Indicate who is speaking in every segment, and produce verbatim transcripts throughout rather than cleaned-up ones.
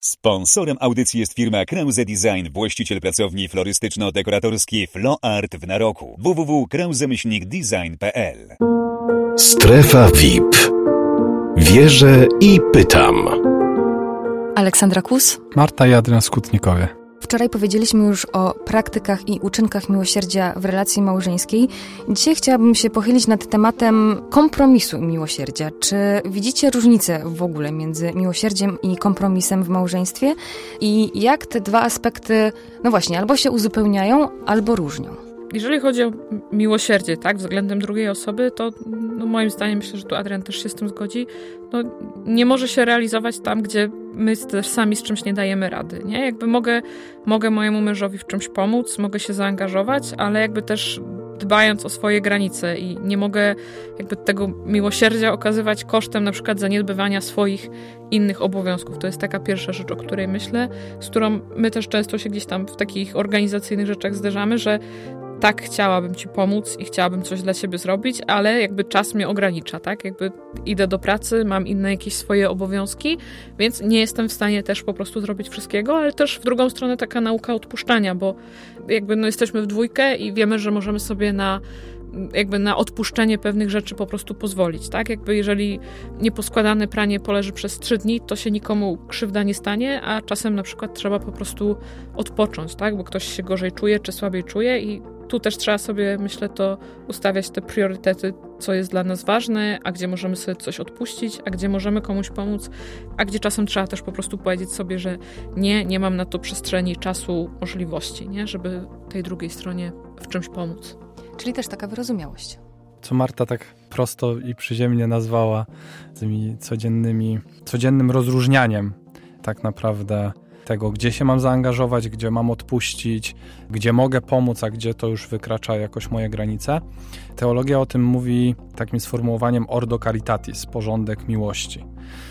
Speaker 1: Sponsorem audycji jest firma Krause Design, właściciel pracowni florystyczno-dekoratorskiej Flo Art w Naroku. w w w kropka krause design kropka p l.
Speaker 2: Strefa V I P. Wierzę i pytam.
Speaker 3: Aleksandra Kus,
Speaker 4: Marta i Adrian Skutnikowie.
Speaker 3: Wczoraj powiedzieliśmy już o praktykach i uczynkach miłosierdzia w relacji małżeńskiej. Dzisiaj chciałabym się pochylić nad tematem kompromisu i miłosierdzia. Czy widzicie różnicę w ogóle między miłosierdziem i kompromisem w małżeństwie? I jak te dwa aspekty, no właśnie, albo się uzupełniają, albo różnią?
Speaker 5: Jeżeli chodzi o miłosierdzie, tak, względem drugiej osoby, to no moim zdaniem, myślę, że tu Adrian też się z tym zgodzi, no nie może się realizować tam, gdzie my też sami z czymś nie dajemy rady, nie? Jakby mogę, mogę mojemu mężowi w czymś pomóc, mogę się zaangażować, ale jakby też dbając o swoje granice i nie mogę jakby tego miłosierdzia okazywać kosztem na przykład zaniedbywania swoich innych obowiązków. To jest taka pierwsza rzecz, o której myślę, z którą my też często się gdzieś tam w takich organizacyjnych rzeczach zderzamy, że tak, chciałabym ci pomóc i chciałabym coś dla ciebie zrobić, ale jakby czas mnie ogranicza, tak? Jakby idę do pracy, mam inne jakieś swoje obowiązki, więc nie jestem w stanie też po prostu zrobić wszystkiego, ale też w drugą stronę taka nauka odpuszczania, bo jakby no jesteśmy w dwójkę i wiemy, że możemy sobie na jakby na odpuszczenie pewnych rzeczy po prostu pozwolić, tak? Jakby jeżeli nieposkładane pranie poleży przez trzy dni, to się nikomu krzywda nie stanie, a czasem na przykład trzeba po prostu odpocząć, tak? Bo ktoś się gorzej czuje, czy słabiej czuje i tu też trzeba sobie, myślę, to ustawiać te priorytety, co jest dla nas ważne, a gdzie możemy sobie coś odpuścić, a gdzie możemy komuś pomóc, a gdzie czasem trzeba też po prostu powiedzieć sobie, że nie, nie mam na to przestrzeni, czasu, możliwości, nie? Żeby tej drugiej stronie w czymś pomóc.
Speaker 3: Czyli też taka wyrozumiałość.
Speaker 4: Co Marta tak prosto i przyziemnie nazwała tymi codziennymi, codziennym rozróżnianiem tak naprawdę tego, gdzie się mam zaangażować, gdzie mam odpuścić, gdzie mogę pomóc, a gdzie to już wykracza jakoś moje granice. Teologia o tym mówi takim sformułowaniem ordo caritatis, porządek miłości.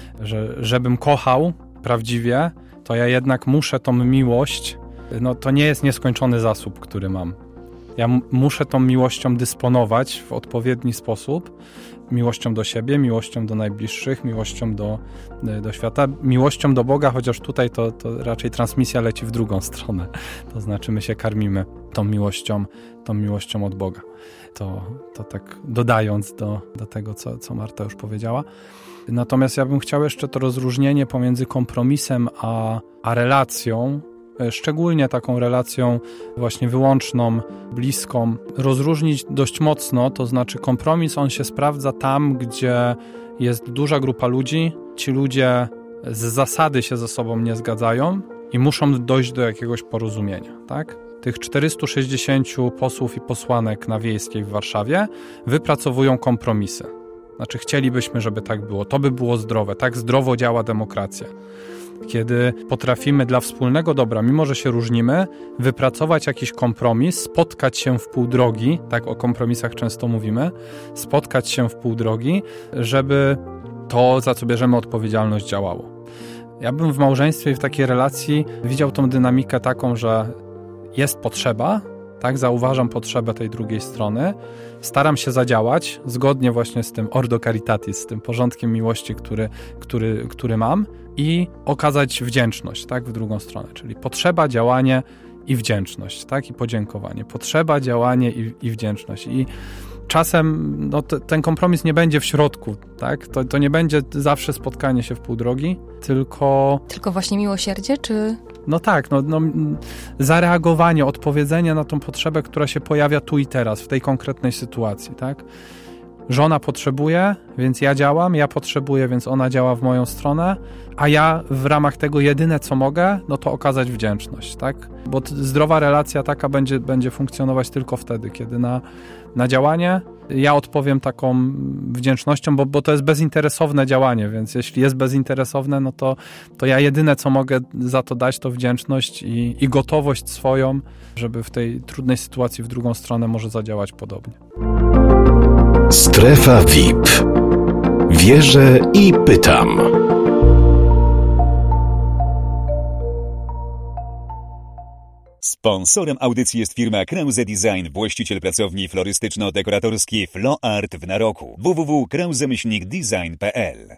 Speaker 4: Że żebym kochał prawdziwie, to ja jednak muszę tą miłość, no to nie jest nieskończony zasób, który mam. Ja m- muszę tą miłością dysponować w odpowiedni sposób. Miłością do siebie, miłością do najbliższych, miłością do, do świata, miłością do Boga, chociaż tutaj to, to raczej transmisja leci w drugą stronę. To znaczy my się karmimy tą miłością, tą miłością od Boga. To, to tak dodając do, do tego, co, co Marta już powiedziała. Natomiast ja bym chciał jeszcze to rozróżnienie pomiędzy kompromisem a, a relacją, szczególnie taką relacją właśnie wyłączną, bliską, rozróżnić dość mocno, to znaczy kompromis, on się sprawdza tam, gdzie jest duża grupa ludzi, ci ludzie z zasady się ze sobą nie zgadzają i muszą dojść do jakiegoś porozumienia, tak? Tych czterystu sześćdziesięciu posłów i posłanek na Wiejskiej w Warszawie wypracowują kompromisy. Znaczy chcielibyśmy, żeby tak było. To by było zdrowe. Tak zdrowo działa demokracja. Kiedy potrafimy dla wspólnego dobra, mimo że się różnimy, wypracować jakiś kompromis, spotkać się w pół drogi, tak o kompromisach często mówimy, spotkać się w pół drogi, żeby to, za co bierzemy odpowiedzialność, działało. Ja bym w małżeństwie i w takiej relacji widział tą dynamikę taką, że jest potrzeba, tak, zauważam potrzebę tej drugiej strony, staram się zadziałać zgodnie właśnie z tym ordo caritatis, z tym porządkiem miłości, który, który, który mam i okazać wdzięczność, tak, w drugą stronę, czyli potrzeba, działanie i wdzięczność, tak, i podziękowanie. Potrzeba, działanie i, i wdzięczność. I czasem no, t- ten kompromis nie będzie w środku, tak, to, to nie będzie zawsze spotkanie się w pół drogi, tylko...
Speaker 3: Tylko właśnie miłosierdzie, czy...
Speaker 4: No tak, no, no, zareagowanie, odpowiedzenie na tą potrzebę, która się pojawia tu i teraz, w tej konkretnej sytuacji, tak? Żona potrzebuje, więc ja działam, ja potrzebuję, więc ona działa w moją stronę, a ja w ramach tego jedyne, co mogę, no to okazać wdzięczność, tak? Bo t- zdrowa relacja taka będzie, będzie funkcjonować tylko wtedy, kiedy na, na działanie ja odpowiem taką wdzięcznością, bo, bo to jest bezinteresowne działanie, więc jeśli jest bezinteresowne, no to, to ja jedyne, co mogę za to dać, to wdzięczność i, i gotowość swoją, żeby w tej trudnej sytuacji w drugą stronę może zadziałać podobnie.
Speaker 2: Strefa V I P. Wierzę i pytam.
Speaker 1: Sponsorem audycji jest firma Krause Design, właściciel pracowni florystyczno-dekoratorskiej Flo Art w Naroku. w w w kropka krause design kropka p l.